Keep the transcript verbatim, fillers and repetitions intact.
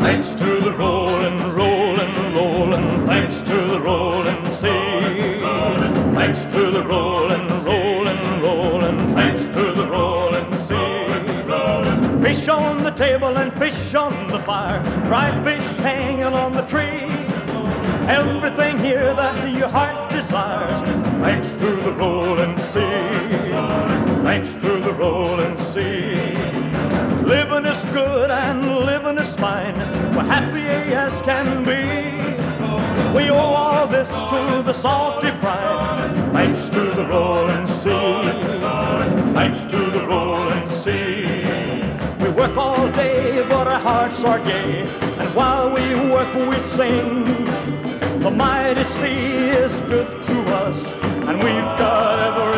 Thanks to the rolling, rolling, rolling, thanks to the rolling sea. Thanks to the rolling, rolling, rolling, thanks to the rolling sea. Fish on the table and fish on the fire, dry fish hanging on the tree. Everything here that your heart desires, thanks to the rolling sea. Thanks to the rolling sea. Living is good and living is fine, we're happy as can be. We owe all this to the salty brine, thanks to the rolling sea. Thanks to the rolling sea. We work all day, but our hearts are gay, and while we work we sing. The mighty sea is good to us, and we've got every